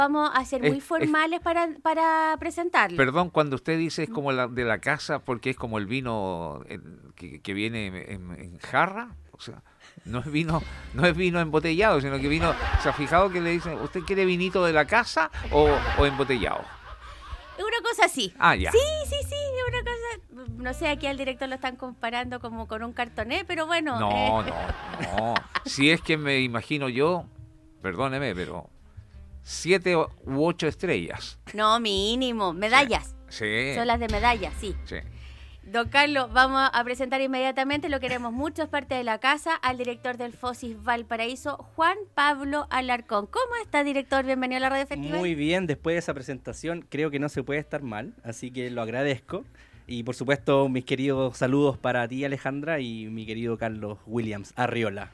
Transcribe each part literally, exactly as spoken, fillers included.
Vamos a ser Es- muy es- formales para, para presentarlo. Perdón, cuando usted dice es como la, de la casa, porque es como el vino eh, que, que viene en, en jarra, o sea, no es vino, no es vino embotellado, sino que vino, ¿se ha fijado que le dicen, ¿usted quiere vinito de la casa o, o embotellado? Es una cosa así. Ah, ya. Sí, sí, sí, es una cosa. No sé, aquí al director lo están comparando como con un cartoné, pero bueno. No, eh, no, no. Si es que me imagino yo, perdóneme, pero siete o- u ocho estrellas. No, mínimo. Medallas. Sí. Son las de medallas, sí. Sí. Don Carlos, vamos a presentar inmediatamente, lo queremos mucho, es parte de la casa, al director del Fosis Valparaíso, Juan Pablo Alarcón. ¿Cómo está, director? Bienvenido a la Radio Festival. Muy bien, después de esa presentación creo que no se puede estar mal, así que lo agradezco. Y por supuesto mis queridos saludos para ti, Alejandra, y mi querido Carlos Williams Arriola.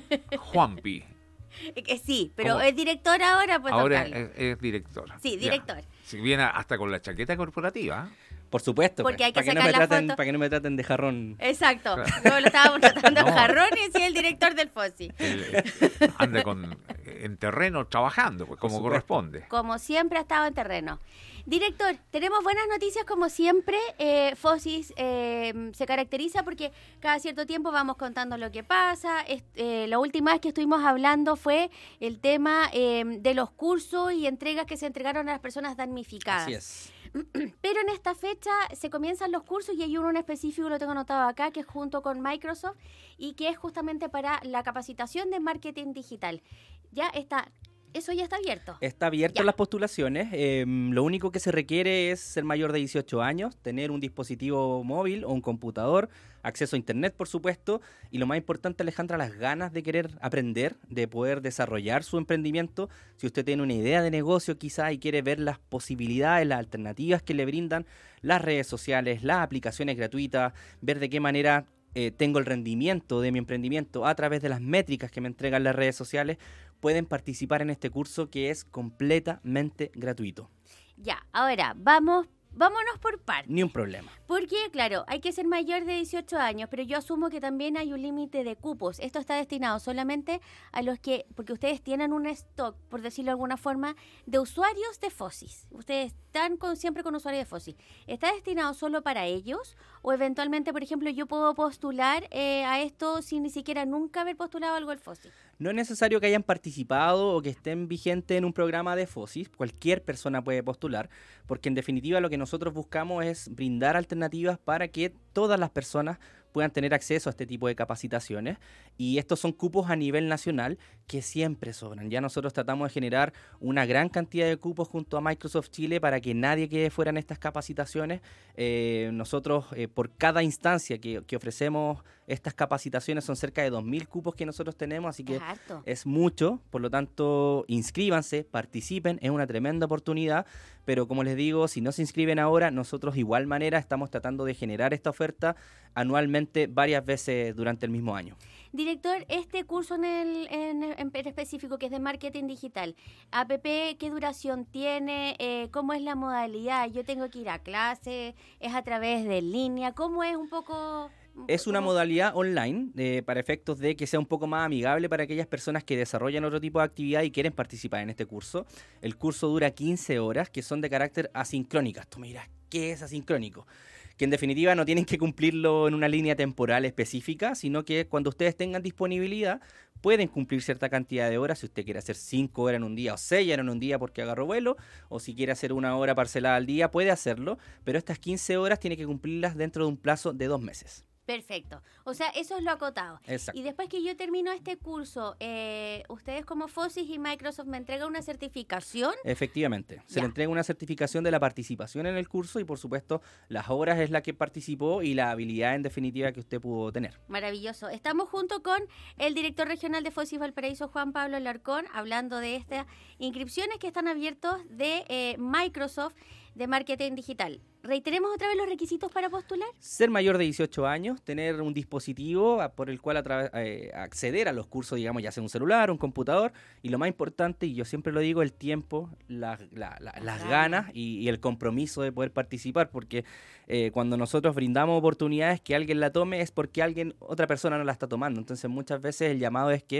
Juanpi. Eh, que sí, pero ¿Cómo? es director ahora, pues, don Ahora Carlos. es, es director. Sí, Ya. director. Si viene hasta con la chaqueta corporativa. Por supuesto, Porque pues, hay que para, que no sacar me la traten, foto. para que no me traten de jarrón. Exacto, Claro. no lo estábamos tratando de No. jarrones y el director del Fosi. Él anda con, en terreno trabajando, pues como supuesto. corresponde. Como siempre ha estado en terreno. Director, tenemos buenas noticias como siempre. Eh, Fosis eh, se caracteriza porque cada cierto tiempo vamos contando lo que pasa. Es- eh, la última vez que estuvimos hablando fue el tema eh, de los cursos y entregas que se entregaron a las personas damnificadas. Así es. Pero en esta fecha se comienzan los cursos y hay uno en específico, lo tengo anotado acá, que es junto con Microsoft y que es justamente para la capacitación de marketing digital. Ya está, eso ya está abierto. Está abierto Ya. las postulaciones. eh, lo único que se requiere es ser mayor de dieciocho años, tener un dispositivo móvil o un computador, acceso a internet, por supuesto, y lo más importante, Alejandra, las ganas de querer aprender, de poder desarrollar su emprendimiento. Si usted tiene una idea de negocio quizá y quiere ver las posibilidades, las alternativas que le brindan las redes sociales, las aplicaciones gratuitas, ver de qué manera eh, tengo el rendimiento de mi emprendimiento a través de las métricas que me entregan las redes sociales, pueden participar en este curso que es completamente gratuito. Ya, ahora, vamos, vámonos por partes. Ni un problema. Porque, claro, hay que ser mayor de dieciocho años, pero yo asumo que también hay un límite de cupos. Esto está destinado solamente a los que, porque ustedes tienen un stock, por decirlo de alguna forma, de usuarios de Fosis. Ustedes están con, siempre con usuarios de Fosis. ¿Está destinado solo para ellos? O eventualmente, por ejemplo, yo puedo postular eh, a esto sin ni siquiera nunca haber postulado algo al Fosis. No es necesario que hayan participado o que estén vigentes en un programa de Fosis. Cualquier persona puede postular, porque en definitiva lo que nosotros buscamos es brindar alternativas para que todas las personas puedan tener acceso a este tipo de capacitaciones. Y estos son cupos a nivel nacional que siempre sobran. Ya nosotros tratamos de generar una gran cantidad de cupos junto a Microsoft Chile para que nadie quede fuera en estas capacitaciones. Eh, nosotros, eh, por cada instancia que, que ofrecemos estas capacitaciones, son cerca de dos mil cupos que nosotros tenemos, así que Es harto. es mucho. Por lo tanto, inscríbanse, participen, es una tremenda oportunidad. Pero como les digo, si no se inscriben ahora, nosotros igual manera estamos tratando de generar esta oferta anualmente varias veces durante el mismo año. Director, este curso en, el, en, en específico que es de marketing digital, A P P, ¿qué duración tiene? Eh, ¿Cómo es la modalidad? ¿Yo tengo que ir a clase? ¿Es a través de línea? ¿Cómo es un poco...? Es una cómo- modalidad online eh, para efectos de que sea un poco más amigable para aquellas personas que desarrollan otro tipo de actividad y quieren participar en este curso. El curso dura quince horas, que son de carácter asincrónicas. Tú me dirás, ¿qué es asincrónico? Que en definitiva no tienen que cumplirlo en una línea temporal específica, sino que cuando ustedes tengan disponibilidad pueden cumplir cierta cantidad de horas. Si usted quiere hacer cinco horas en un día o seis horas en un día porque agarró vuelo, o si quiere hacer una hora parcelada al día, puede hacerlo, pero estas quince horas tiene que cumplirlas dentro de un plazo de dos meses. Perfecto. O sea, eso es lo acotado. Exacto. Y después que yo termino este curso, eh, ustedes como Fosis y Microsoft me entregan una certificación. Efectivamente, se Ya. le entrega una certificación de la participación en el curso y por supuesto las horas es la que participó y la habilidad en definitiva que usted pudo tener. Maravilloso. Estamos junto con el director regional de Fosis Valparaíso, Juan Pablo Alarcón, hablando de estas inscripciones que están abiertos de eh, Microsoft de marketing digital. Reiteremos otra vez los requisitos para postular. Ser mayor de dieciocho años, tener un dispositivo a- por el cual atra- eh, acceder a los cursos, digamos, ya sea un celular, un computador, y lo más importante, y yo siempre lo digo, el tiempo, la- la- la- las ganas. ganas y, y el compromiso de poder participar, porque eh, cuando nosotros brindamos oportunidades que alguien la tome es porque alguien, otra persona no la está tomando. Entonces muchas veces el llamado es que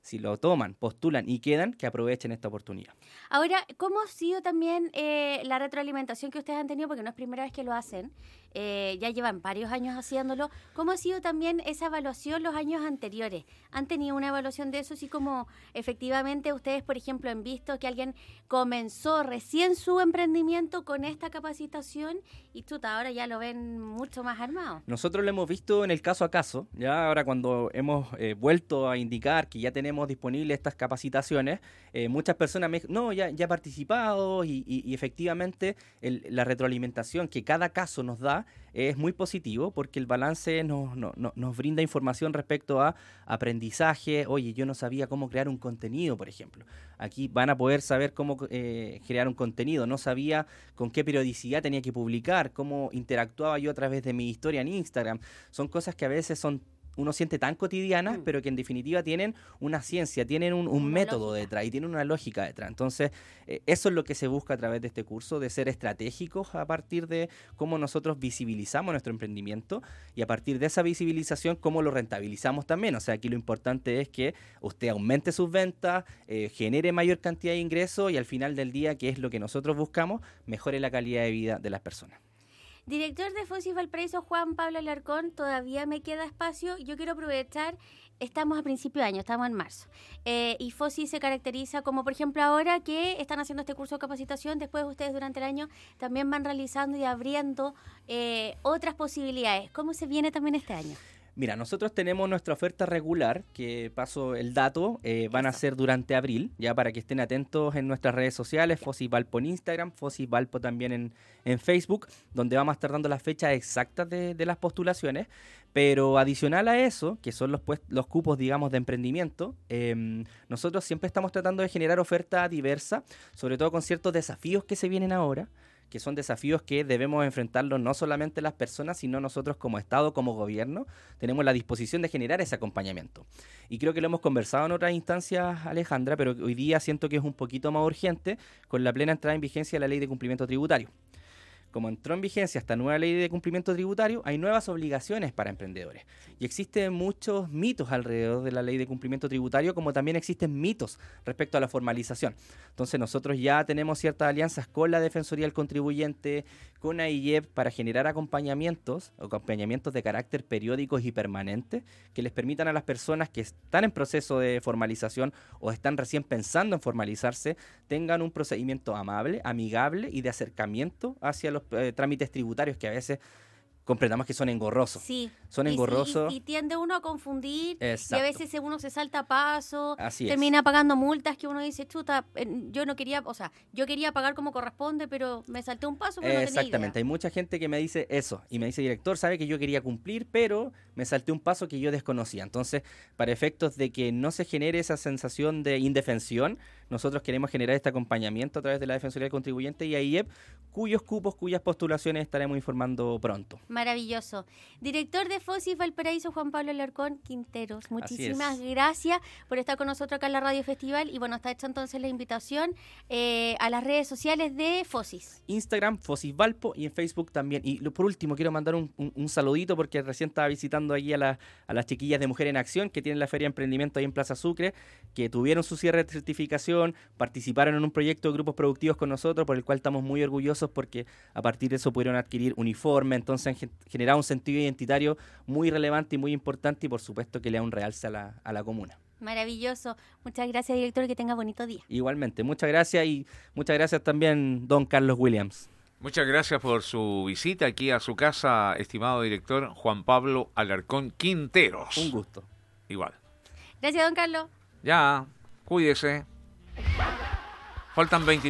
si lo toman, postulan y quedan, que aprovechen esta oportunidad. Ahora, ¿cómo ha sido también eh, la retroalimentación que ustedes han tenido? Porque no es primera vez que lo hacen, eh, ya llevan varios años haciéndolo. ¿Cómo ha sido también esa evaluación los años anteriores? ¿Han tenido una evaluación de eso? Así como efectivamente ustedes, por ejemplo, han visto que alguien comenzó recién su emprendimiento con esta capacitación y chuta, ahora ya lo ven mucho más armado. Nosotros lo hemos visto en el caso a caso, ya ahora cuando hemos eh, vuelto a indicar que ya tenemos disponibles estas capacitaciones, eh, muchas personas me dicen, no, ya, ya he participado y, y, y efectivamente el, la retroalimentación que cada caso nos da es muy positivo porque el balance nos, nos, nos brinda información respecto a aprendizaje. Oye, yo no sabía cómo crear un contenido, por ejemplo. Aquí van a poder saber cómo eh, crear un contenido. No sabía con qué periodicidad tenía que publicar, cómo interactuaba yo a través de mi historia en Instagram. Son cosas que a veces son uno siente tan cotidianas, mm. pero que en definitiva tienen una ciencia, tienen un, un método lógica detrás y tienen una lógica detrás. Entonces, eh, eso es lo que se busca a través de este curso, de ser estratégicos a partir de cómo nosotros visibilizamos nuestro emprendimiento y a partir de esa visibilización, cómo lo rentabilizamos también. O sea, aquí lo importante es que usted aumente sus ventas, eh, genere mayor cantidad de ingresos y al final del día, que es lo que nosotros buscamos, mejore la calidad de vida de las personas. Director de Fosis Valparaíso, Juan Pablo Alarcón, todavía me queda espacio. Yo quiero aprovechar, estamos a principio de año, estamos en marzo, eh, y Fosis se caracteriza como, por ejemplo, ahora que están haciendo este curso de capacitación, después ustedes durante el año también van realizando y abriendo eh, otras posibilidades. ¿Cómo se viene también este año? Mira, nosotros tenemos nuestra oferta regular, que paso el dato, eh, van a ser durante abril, ya para que estén atentos en nuestras redes sociales, Fosis Valpo en Instagram, Fosis Valpo también en, en Facebook, donde vamos a estar dando las fechas exactas de, de las postulaciones, pero adicional a eso, que son los, pues, los cupos, digamos, de emprendimiento, eh, nosotros siempre estamos tratando de generar oferta diversa, sobre todo con ciertos desafíos que se vienen ahora, que son desafíos que debemos enfrentarlos no solamente las personas, sino nosotros como Estado, como gobierno, tenemos la disposición de generar ese acompañamiento. Y creo que lo hemos conversado en otras instancias, Alejandra, pero hoy día siento que es un poquito más urgente con la plena entrada en vigencia de la Ley de Cumplimiento Tributario. Como entró en vigencia esta nueva ley de cumplimiento tributario, hay nuevas obligaciones para emprendedores. Y existen muchos mitos alrededor de la ley de cumplimiento tributario, como también existen mitos respecto a la formalización. Entonces nosotros ya tenemos ciertas alianzas con la Defensoría del Contribuyente, con A I E P, para generar acompañamientos, acompañamientos de carácter periódicos y permanentes, que les permitan a las personas que están en proceso de formalización o están recién pensando en formalizarse, tengan un procedimiento amable, amigable y de acercamiento hacia los Eh, trámites tributarios que a veces comprendamos que son engorrosos. Sí. Son engorrosos. Y, y, y tiende uno a confundir. Exacto. Y a veces uno se salta paso. Así termina es. pagando multas que uno dice, chuta, yo no quería, o sea, yo quería pagar como corresponde, pero me salté un paso, pero no tenía idea. Exactamente. Hay mucha gente que me dice eso. Y me dice, director, sabe que yo quería cumplir, pero me salté un paso que yo desconocía. Entonces, para efectos de que no se genere esa sensación de indefensión, nosotros queremos generar este acompañamiento a través de la Defensoría del Contribuyente y A I E P, cuyos cupos, cuyas postulaciones estaremos informando pronto. Maravilloso. Director de Fosis Valparaíso, Juan Pablo Alarcón Quinteros, muchísimas es. gracias por estar con nosotros acá en la Radio Festival. Y bueno, está hecha entonces la invitación eh, a las redes sociales de Fosis. Instagram, Fosis Valpo, y en Facebook también. Y lo, por último, quiero mandar un, un, un saludito porque recién estaba visitando aquí a, la, a las chiquillas de Mujer en Acción, que tienen la Feria de Emprendimiento ahí en Plaza Sucre, que tuvieron su cierre de certificación, participaron en un proyecto de grupos productivos con nosotros, por el cual estamos muy orgullosos porque a partir de eso pudieron adquirir uniforme, entonces han generado un sentido identitario muy relevante y muy importante, y por supuesto que le da un realce a la, a la comuna. Maravilloso. Muchas gracias, director, que tenga bonito día. Igualmente, muchas gracias, y muchas gracias también, don Carlos Williams. Muchas gracias por su visita aquí a su casa, estimado director Juan Pablo Alarcón Quinteros. Un gusto. Igual. Gracias, don Carlos. Ya, cuídese. Faltan veinte